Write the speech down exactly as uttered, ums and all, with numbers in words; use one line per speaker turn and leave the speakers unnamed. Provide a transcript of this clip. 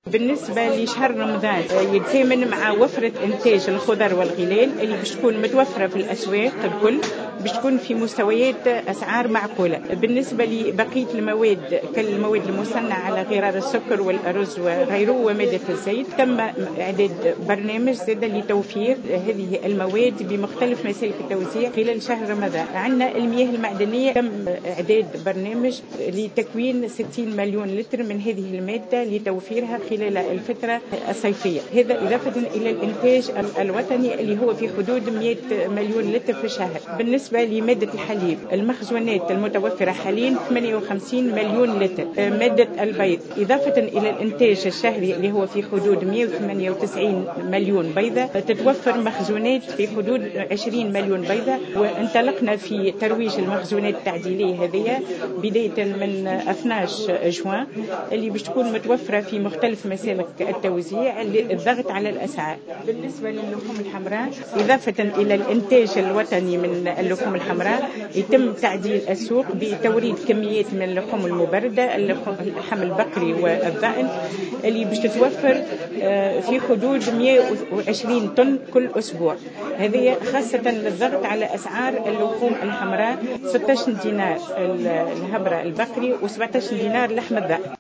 بالنسبة لشهر رمضان يتزامن مع وفرة إنتاج الخضر والغلال اللي باش تكون متوفرة في الأسواق الكل، باش تكون في مستويات أسعار معقولة. بالنسبة لبقية المواد كالمواد المصنعة على غرار السكر والأرز وغيره ومادة الزيت، تم إعداد برنامج زاد لتوفير هذه المواد بمختلف مسالك التوزيع خلال شهر رمضان. عندنا المياه المعدنية، تم إعداد برنامج لتكوين ستين مليون لتر من هذه المادة لتوفيرها خلال الفترة الصيفية، هذا إضافة إلى الإنتاج الوطني اللي هو في حدود مئة مليون لتر في الشهر. بالنسبة لمادة الحليب، المخزونات المتوفرة حاليا ثمانية وخمسين مليون لتر. مادة البيض إضافة إلى الإنتاج الشهري اللي هو في حدود مئة وثمانية وتسعين مليون بيضة، تتوفر مخزونات في حدود عشرين مليون بيضة. وانطلقنا في ترويج المخزونات التعديلية هذه بداية من اثني عشر جوان اللي باش تكون متوفرة في مختلف مسالك التوزيع للضغط على الأسعار. بالنسبة للحوم الحمراء، إضافة إلى الإنتاج الوطني من اللحوم الحمراء، يتم تعديل السوق بتوريد كميات من اللحوم المبردة، اللحم البقري والضأن اللي باش تتوفر في حدود مئة وعشرين طن كل أسبوع. هذه خاصة للضغط على أسعار اللحوم الحمراء، ستة عشر دينار الهبرة البقري و17 دينار لحم الضأن.